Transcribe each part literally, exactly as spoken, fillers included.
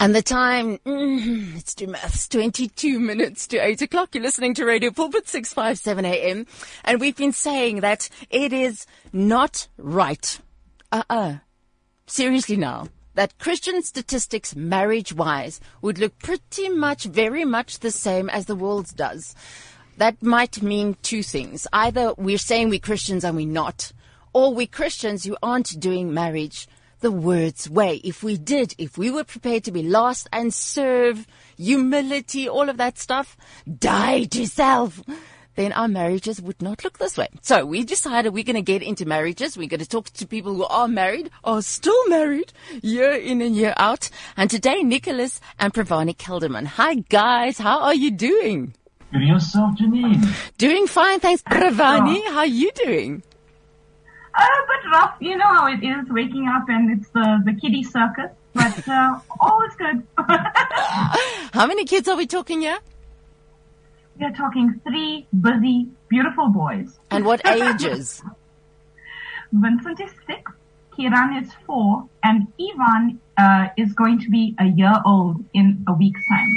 And the time, mm, let's do maths, twenty-two minutes to eight o'clock. You're listening to Radio Pulpit, six fifty-seven A M. And we've been saying that it is not right. Uh-uh. Seriously now. That Christian statistics marriage-wise would look pretty much, very much the same as the world's does. That might mean two things. Either we're saying we're Christians and we're not, or we're Christians who aren't doing marriage the word's way. If we did, if we were prepared to be lost and serve, humility, all of that stuff, die to self, then our marriages would not look this way. So we decided we're going to get into marriages. We're going to talk to people who are married, are still married, year in and year out. And today, Nicholas and Pravani Kelderman. Hi, guys. How are you doing? Good yourself, Janine. Doing fine, thanks. Pravani, how are you doing? Uh, but rough. You know how it is, waking up and it's the, the kiddie circus. But uh, all is good. How many kids are we talking here? We're talking three busy, beautiful boys. And what ages? Vincent is six, Kiran is four, and Ivan uh, is going to be a year old in a week's time.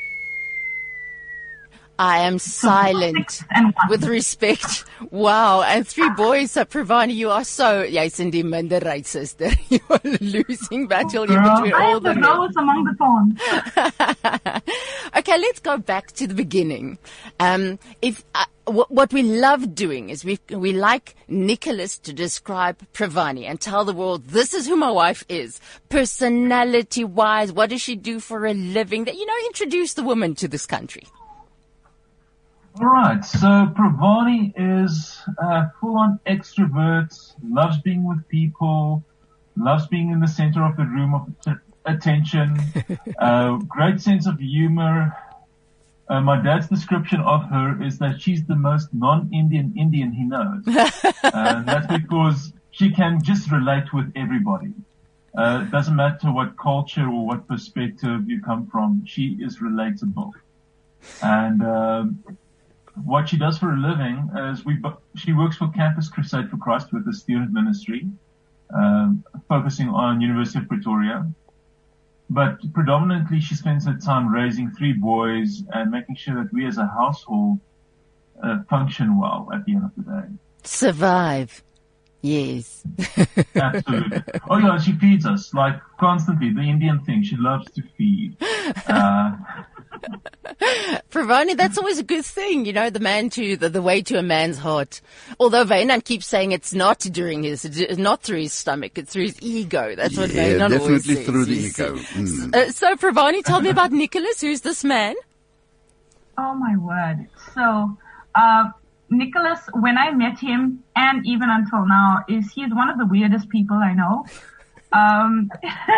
I am silent with respect. Wow. And three boys. So, Pravani, you are so, yes, in the minderheid, sister. You are losing battle here between I all the the rose among the thorns. Okay, let's go back to the beginning. Um, if, uh, what, what we love doing is we, we like Nicholas to describe Pravani and tell the world, this is who my wife is. Personality wise, what does she do for a living? That, you know, introduce the woman to this country. All right, so Pravani is a full-on extrovert, loves being with people, loves being in the center of the room of att- attention, uh, great sense of humor. Uh, my dad's description of her is that she's the most non-Indian Indian he knows. uh, that's because she can just relate with everybody. Uh, it doesn't matter what culture or what perspective you come from, she is relatable. And um, what she does for a living is we, she works for Campus Crusade for Christ with the student ministry, um, focusing on University of Pretoria. But predominantly she spends her time raising three boys and making sure that we as a household uh, function well at the end of the day. Survive. Yes. Absolutely. Oh yeah, she feeds us like constantly. The Indian thing, she loves to feed. Uh, Pravani, that's always a good thing, you know, the man to, the, the way to a man's heart. Although Vainan keeps saying it's not during his, it's not through his stomach, it's through his ego. That's what yeah, Vainan always says. definitely through the ego. Mm. Uh, so Pravani, tell me about Nicholas. Who's this man? Oh my word. So, uh, Nicholas, when I met him, and even until now, is he's one of the weirdest people I know. Um,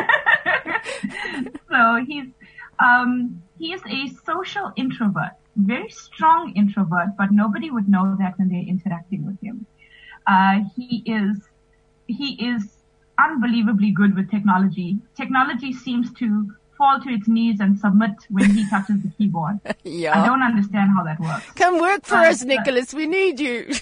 so he's, um, he is a social introvert, very strong introvert, but nobody would know that when they're interacting with him. Uh, he is, he is unbelievably good with technology. Technology seems to fall to its knees and submit when he touches the keyboard. Yeah. I don't understand how that works. Come work for uh, us, Nicholas. We need you.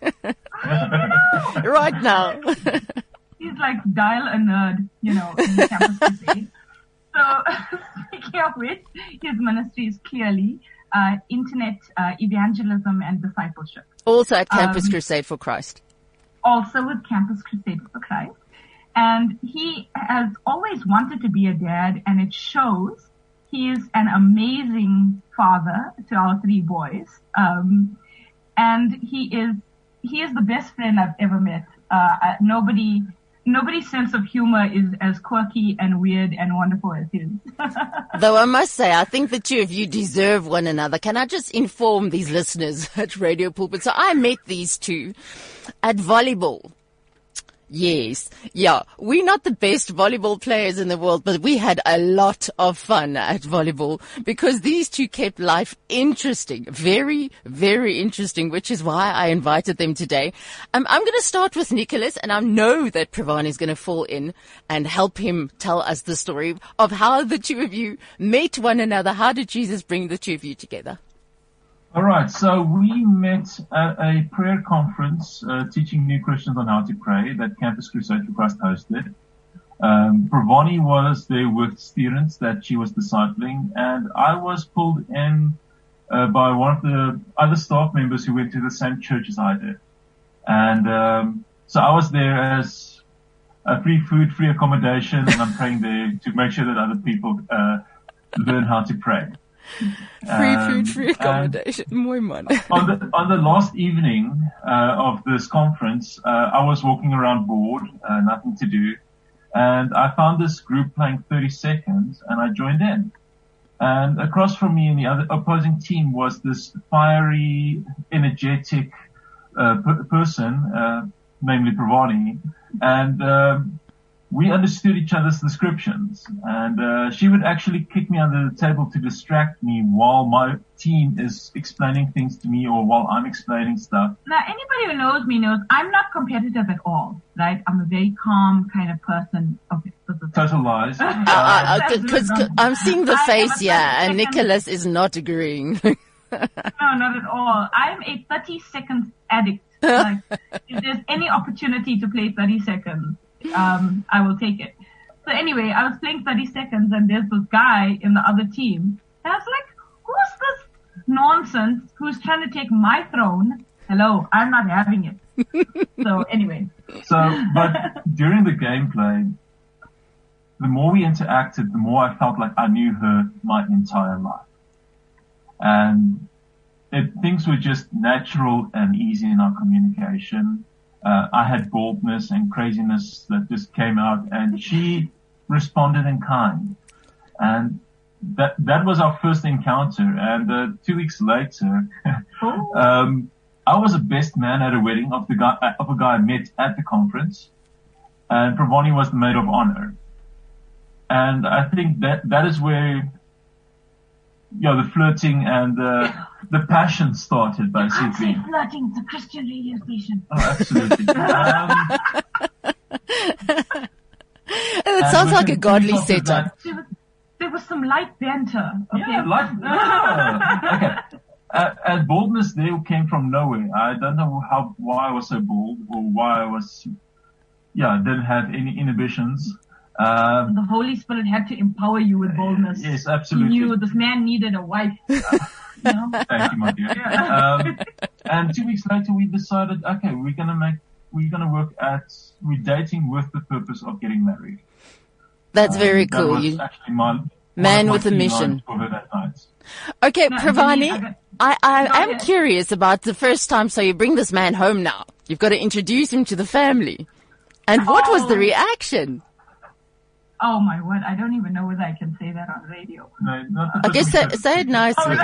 I know. Right now. He's like dial a nerd, you know, in Campus Crusade. So, speaking of which, his ministry is clearly uh, internet uh, evangelism and discipleship. Also at Campus Um, Crusade for Christ. Also with Campus Crusade for Christ. And he has always wanted to be a dad, and it shows. He is an amazing father to our three boys. Um, and he is, he is the best friend I've ever met. Uh, nobody, nobody's sense of humor is as quirky and weird and wonderful as his. Though I must say, I think the two of you deserve one another. Can I just inform these listeners at Radio Pulpit? So I met these two at volleyball. Yes. Yeah. We're not the best volleyball players in the world, but we had a lot of fun at volleyball because these two kept life interesting. Very, very interesting, which is why I invited them today. Um, I'm going to start with Nicholas, and I know that Pravani is going to fall in and help him tell us the story of how the two of you met one another. How did Jesus bring the two of you together? All right, so we met at a prayer conference uh, teaching new Christians on how to pray that Campus Crusade for Christ hosted. Um, Pravani was there with students that she was discipling, and I was pulled in uh, by one of the other staff members who went to the same church as I did. And um, so I was there as uh, free food, free accommodation, and I'm praying there to make sure that other people uh, learn how to pray. Free Um, food, free accommodation. Mooi man. on the on the last evening uh, of this conference, uh, I was walking around bored, uh, nothing to do, and I found this group playing thirty seconds, and I joined in. And across from me in the other opposing team was this fiery, energetic uh, per- person, uh, namely Pravani, and um, we understood each other's descriptions. And uh, she would actually kick me under the table to distract me while my team is explaining things to me, or while I'm explaining stuff. Now, anybody who knows me knows I'm not competitive at all, right? I'm a very calm kind of person. Okay, this is Total lies. Uh, uh, cause, cause I'm seeing the I am face a here, and second- Nicholas is not agreeing. No, not at all. I'm a thirty second addict. Like, if there's any opportunity to play thirty seconds, um, I will take it. So anyway, I was playing thirty seconds, and there's this guy in the other team. And I was like, who's this nonsense who's trying to take my throne? Hello, I'm not having it. So anyway. So, but during the gameplay, the more we interacted, the more I felt like I knew her my entire life. And it, things were just natural and easy in our communication. Uh, I had boldness and craziness that just came out, and she responded in kind. And that that was our first encounter. And uh, two weeks later, um, I was a best man at a wedding of the guy of a guy I met at the conference, and Pravani was the maid of honor. And I think that that is where, you know, the flirting and uh, the passion started, I say basically. flirting, it's a Christian radio station. Oh, absolutely. Um, It sounds like a within godly two weeks after setup. that- There was, there was some light banter. Okay. Yeah, like, yeah. Okay. Uh, and boldness there came from nowhere. I don't know how, why I was so bold, or why I was, yeah, didn't have any inhibitions. Um, The Holy Spirit had to empower you with boldness. yes, He absolutely. knew this man needed a wife. You know? Thank you, my dear. Um, and two weeks later, we decided, okay, we're gonna make, we're gonna work at, we're dating with the purpose of getting married. That's very Um, that cool. was You, actually my, one Man of my with a key mission. lines for her that night. okay, No, Pravani, I got- I, I Go am ahead. curious about the first time. So you bring this man home now. You've got to introduce him to the family. And what was the Oh. reaction? Oh my word, I don't even know whether I can say that on radio. No, not the Okay, first say, week. say it nicely.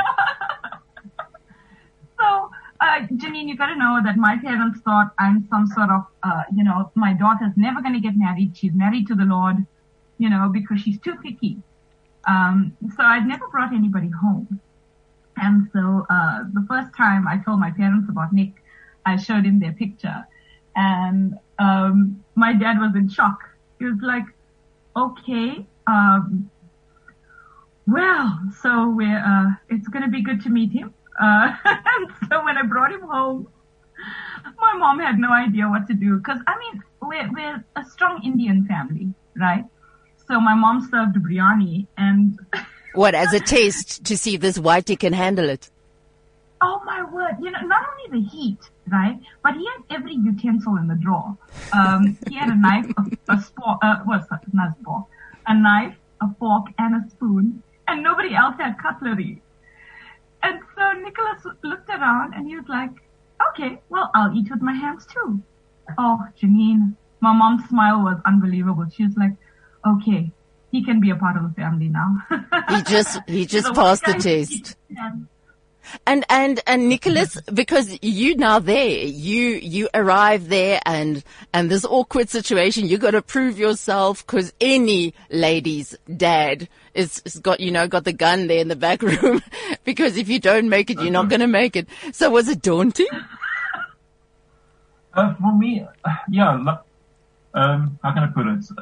So, uh, Janine, you gotta know that my parents thought I'm some sort of, uh, you know, my daughter's never gonna get married. She's married to the Lord, you know, because she's too picky. Um, so I'd never brought anybody home. And so, uh, the first time I told my parents about Nick, I showed him their picture, and, um, my dad was in shock. He was like, okay, um, well, so we're, uh, it's gonna be good to meet him. Uh, and so when I brought him home, my mom had no idea what to do. Cause I mean, we're, we're a strong Indian family, right? So my mom served biryani, and What, as a test to see if this whitey can handle it? oh my word, you know, not only the heat, right? But he had every utensil in the drawer. Um, he had a knife, a, a spork, uh, what's that? Not a spork, a knife, a fork, and a spoon, and nobody else had cutlery. And so Nicholas looked around and he was like, okay, well, I'll eat with my hands too. Oh, Janine, my mom's smile was unbelievable. She was like, okay, he can be a part of the family now. He just, he just So passed the one guy- test. And, and, and Nicholas, because you now there, you, you arrive there and, and this awkward situation, you got to prove yourself because any lady's dad is, is got, you know, got the gun there in the back room because if you don't make it, you're not going to make it. So was it daunting? Uh, for me, uh, yeah, lo- um, how can I put it?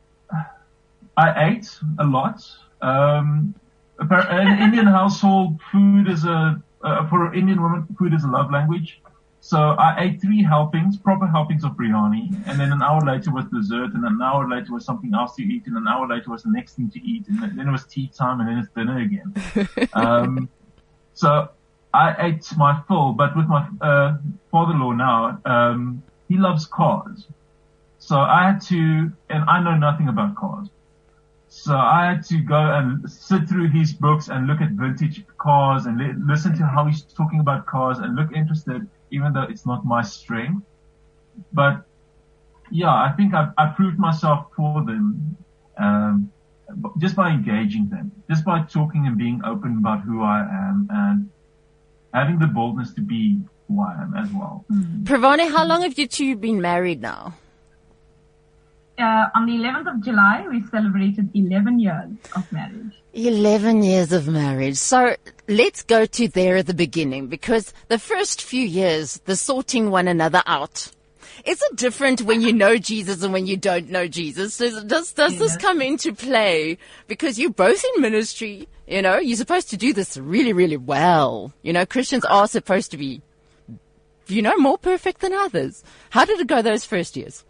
I ate a lot. Um, appar- in an Indian household, food is a, uh, for an Indian woman, food is a love language. So I ate three helpings, proper helpings of biryani, and then an hour later was dessert, and an hour later was something else to eat, and an hour later was the next thing to eat, and then it was tea time, and then it's dinner again. um, so I ate my fill, but with my uh, father-in-law now, um, he loves cars. So I had to, and I know nothing about cars. So I had to go and sit through his books and look at vintage cars and li- listen to how he's talking about cars and look interested, even though it's not my strength. But yeah, I think I've, I proved myself for them, um, just by engaging them, just by talking and being open about who I am and having the boldness to be who I am as well. Mm. Pravani, how long have you two been married now? Uh, on the eleventh of July, we celebrated eleven years of marriage. eleven years of marriage. So let's go to there at the beginning, because the first few years, the sorting one another out. Is it different when you know Jesus and when you don't know Jesus? Does, does, does this come into play? Because you're both in ministry, you know, you're supposed to do this really, really well. You know, Christians are supposed to be, you know, more perfect than others. How did it go those first years?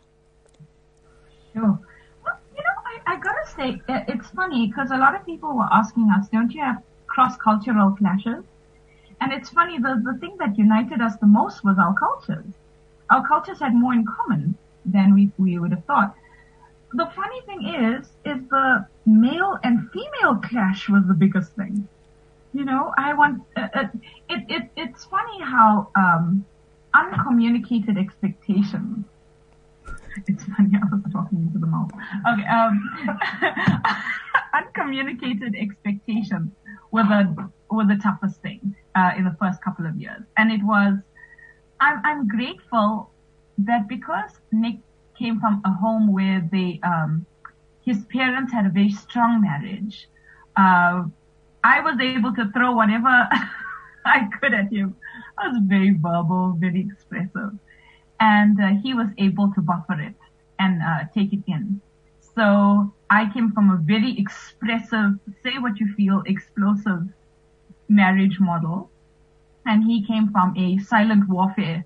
Sure. Well, you know, I, I gotta say, it's funny because a lot of people were asking us, don't you have cross-cultural clashes? And it's funny, the, the thing that united us the most was our cultures. Our cultures had more in common than we, we would have thought. The funny thing is, is the male and female clash was the biggest thing. You know, I want, uh, uh, it, it, it's funny how, um, uncommunicated expectations. It's funny, I was talking into the mouth. Okay, um, uncommunicated expectations were the, were the toughest thing, uh, in the first couple of years. And it was, I'm, I'm grateful that because Nick came from a home where they, um, his parents had a very strong marriage, uh, I was able to throw whatever I could at him. I was very verbal, very expressive. And uh, he was able to buffer it and uh, take it in. So I came from a very expressive, say what you feel, explosive marriage model. And he came from a silent warfare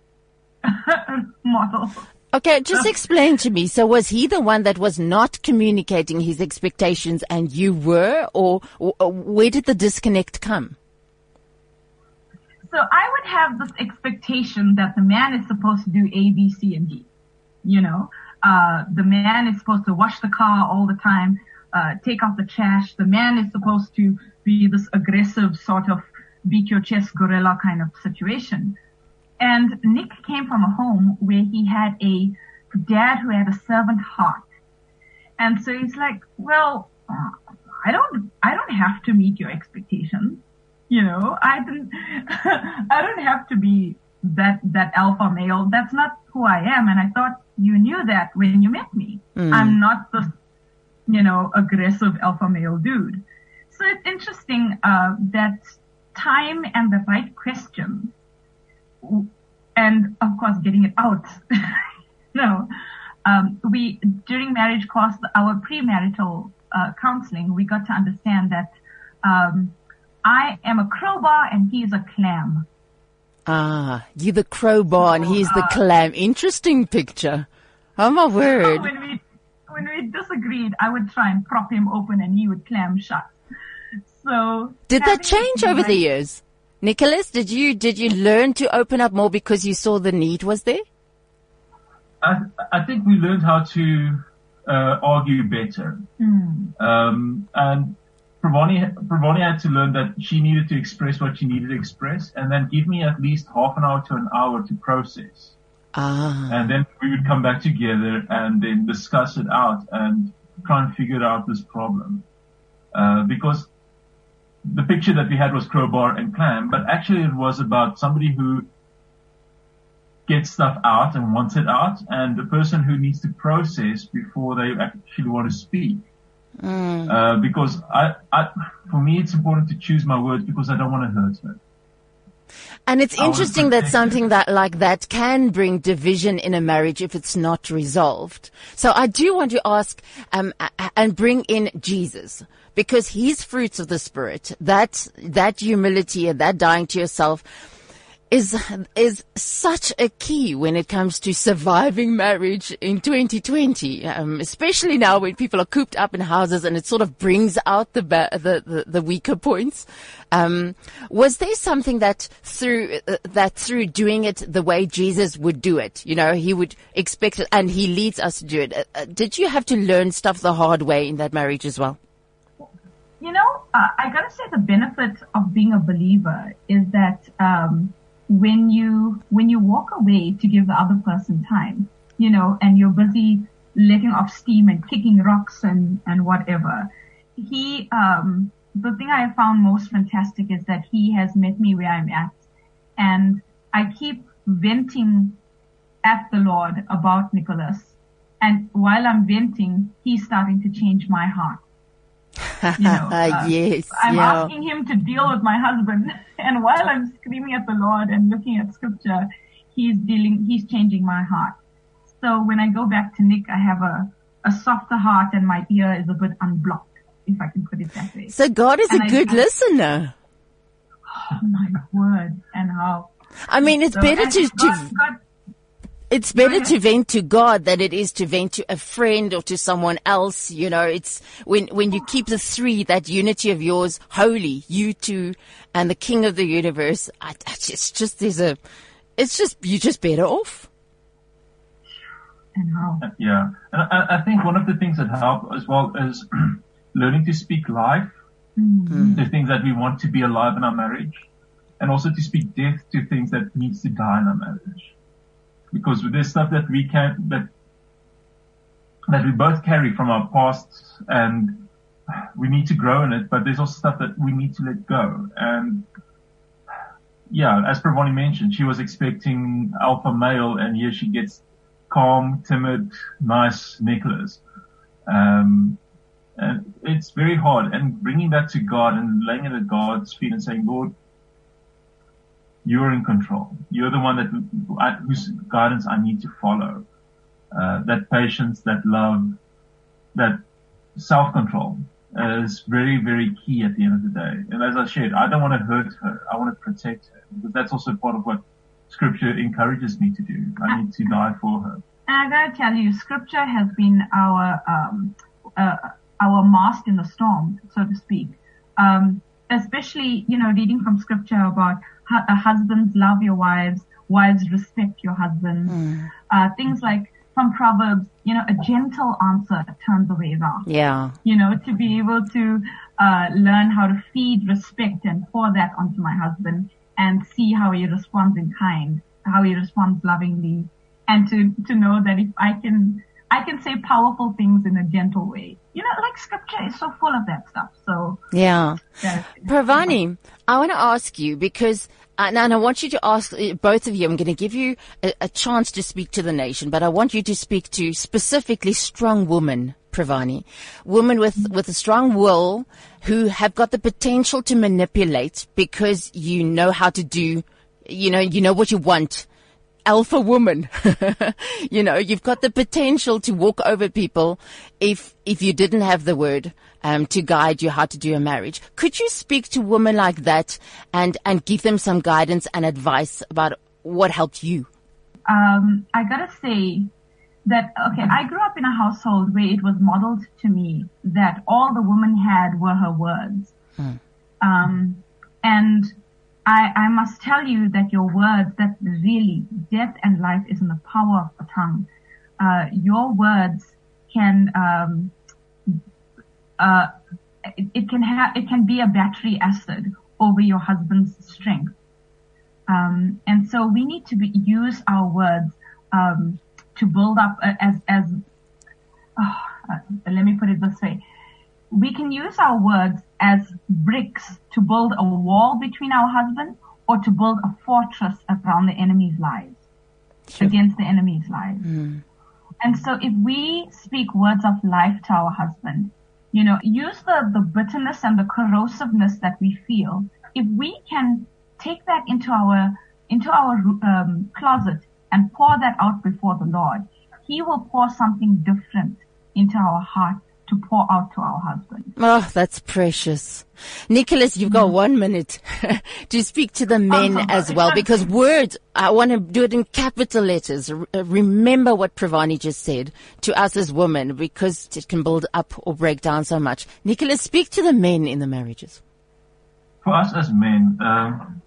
model. Okay, just explain to me. So was he the one that was not communicating his expectations and you were, or, or where did the disconnect come? So I would have this expectation that the man is supposed to do A, B, C, and D. You know, uh, the man is supposed to wash the car all the time, uh, take out the trash. The man is supposed to be this aggressive sort of beat your chest gorilla kind of situation. And Nick came from a home where he had a dad who had a servant heart. And so he's like, well, uh, I don't, I don't have to meet your expectations. You know, I didn't, I don't have to be that, that alpha male. That's not who I am. And I thought you knew that when you met me. Mm. I'm not the, you know, aggressive alpha male dude. So it's interesting, uh, that time and the right question, and of course getting it out. no, um, we, during marriage course, our premarital, uh, counseling, we got to understand that, um, I am a crowbar and he is a clam. Ah, you're the crowbar and he's the clam. Interesting picture. Oh my word. when we, when we disagreed, I would try and prop him open and he would clam shut. So. Did that change over the years? Nicholas, did you, did you learn to open up more because you saw the need was there? I, I think we learned how to, uh, argue better. Mm. Um, and, Pravani, Pravani had to learn that she needed to express what she needed to express and then give me at least half an hour to an hour to process. Ah. And then we would come back together and then discuss it out and try and figure out this problem. Uh, because the picture that we had was crowbar and clam, but actually it was about somebody who gets stuff out and wants it out and the person who needs to process before they actually want to speak. Mm. Uh, because I, I, for me, it's important to choose my words because I don't want to hurt her. And it's I interesting that something that like that can bring division in a marriage if it's not resolved. So I do want to ask, um, and bring in Jesus, because his fruits of the Spirit, that, that humility and that dying to yourself, is is such a key when it comes to surviving marriage in twenty twenty, um, especially now when people are cooped up in houses and it sort of brings out the ba- the, the, the weaker points. Um, was there something that through uh, that through doing it the way Jesus would do it, you know, he would expect it and he leads us to do it. Uh, did you have to learn stuff the hard way in that marriage as well? You know, uh, I gotta say the benefit of being a believer is that, um, when you, when you walk away to give the other person time, you know, and you're busy letting off steam and kicking rocks and, and whatever, he, um, the thing I have found most fantastic is that he has met me where I'm at, and I keep venting at the Lord about Nicholas, and while I'm venting, he's starting to change my heart. You know, uh, yes, I'm yeah. asking him to deal with my husband, and while I'm screaming at the Lord and looking at scripture, he's dealing, he's changing my heart. So when I go back to Nick, I have a, a softer heart and my ear is a bit unblocked, if I can put it that way. So God is And a I- good I- listener. Oh my word, and how. I mean, it's So, better and to, God, to God, it's better ahead. to vent to God than it is to vent to a friend or to someone else. You know, it's when, when you keep the three, that unity of yours holy, you two and the King of the universe, I, I just, it's just, there's a, it's just, you're just better off. and how. Yeah. And I, I think one of the things that help as well is learning to speak life, Mm. the things that we want to be alive in our marriage, and also to speak death to things that needs to die in our marriage. Because there's stuff that we can, that, that we both carry from our pasts, and we need to grow in it, but there's also stuff that we need to let go. And yeah, as Pravani mentioned, she was expecting alpha male, and here she gets calm, timid, nice Nicholas. Um, and it's very hard. And bringing that to God and laying it at God's feet and saying, Lord, you're in control. You're the one that, I, whose guidance I need to follow. Uh, that patience, that love, that self-control is very, very key at the end of the day. And as I shared, I don't want to hurt her. I want to protect her, because that's also part of what scripture encourages me to do. I need to die for her. And I gotta tell you, scripture has been our, um, uh, our mast in the storm, so to speak. Um, especially, you know, reading from scripture about hu- uh, husbands love your wives, wives respect your husbands. Mm. Uh, things like from Proverbs, you know, a gentle answer turns away wrath. Yeah. You know, to be able to, uh, learn how to feed respect and pour that onto my husband and see how he responds in kind, how he responds lovingly, and to, to know that if I can, I can say powerful things in a gentle way. You know, like scripture is so full of that stuff. So, Yeah. yeah. Pravani, I want to ask you because, uh, and I want you to ask uh, both of you, I'm going to give you a, a chance to speak to the nation, but I want you to speak to specifically strong women, Pravani. Women with, with a strong will who have got the potential to manipulate because you know how to do, you know, you know what you want. Alpha woman. You know, you've got the potential to walk over people if, if you didn't have the word, um, to guide you how to do a marriage. Could you speak to women like that and, and give them some guidance and advice about what helped you? Um, I gotta say that, okay, I grew up in a household where it was modeled to me that all the woman had were her words. Hmm. Um, and I, I must tell you that your words, that really death and life is in the power of the tongue. Uh, your words can, um, uh, it, it can have, it can be a battery acid over your husband's strength. Um, and so we need to be, use our words, um, to build up uh, as, as, oh, uh, let me put it this way. We can use our words as bricks to build a wall between our husband or to build a fortress around the enemy's lives, Sure. against the enemy's lives. Mm. And so if we speak words of life to our husband, you know, use the, the bitterness and the corrosiveness that we feel. If we can take that into our, into our um, closet and pour that out before the Lord, He will pour something different into our heart to pour out to our husband. Oh, that's precious. Nicholas, you've got one minute to speak to the men Oh, as well, because words, I want to do it in capital letters. R- remember what Pravani just said to us as women, because it can build up or break down so much. Nicholas, speak to the men in the marriages. For us as men, um,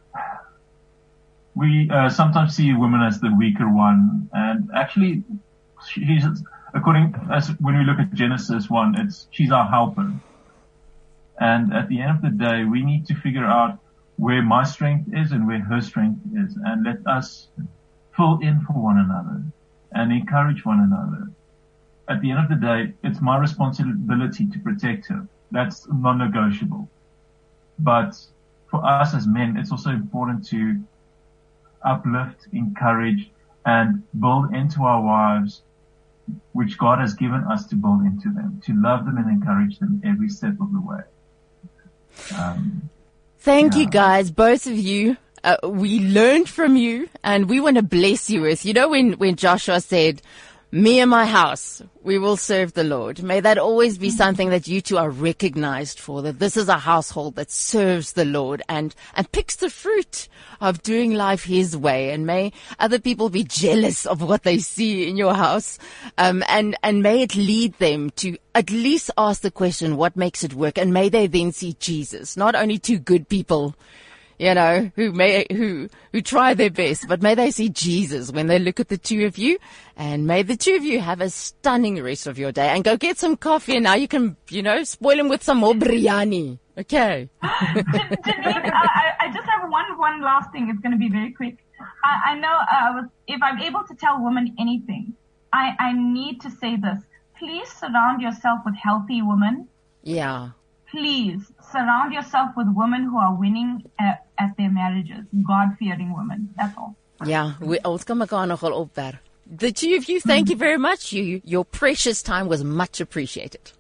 we uh, sometimes see women as the weaker one, and actually, she's according as when we look at Genesis one, it's she's our helper. And at the end of the day, we need to figure out where my strength is and where her strength is, and let us fill in for one another and encourage one another. At the end of the day, it's my responsibility to protect her. That's non-negotiable. But for us as men, it's also important to uplift, encourage, and build into our wives, which God has given us to build into them, to love them and encourage them every step of the way. Um, Thank yeah. you guys, both of you. Uh, we learned from you, and we want to bless you with, you know, when, when Joshua said, me and my house, we will serve the Lord. May that always be something that you two are recognized for, that this is a household that serves the Lord and, and picks the fruit of doing life His way. And may other people be jealous of what they see in your house. Um, and, and may it lead them to at least ask the question, what makes it work? And may they then see Jesus, not only two good people, you know, who may, who, who try their best, but may they see Jesus when they look at the two of you, and may the two of you have a stunning rest of your day, and go get some coffee, and now you can, you know, spoil them with some more biryani. Okay. Denise, I, I just have one, one last thing. It's going to be very quick. I, I know, uh, was, if I'm able to tell women anything, I, I need to say this. Please surround yourself with healthy women. Yeah. Please surround yourself with women who are winning at, at their marriages. God-fearing women. That's all. Yeah, we, ons kan mekaar nogal opwer. The two of you, thank you very much. You, your precious time was much appreciated.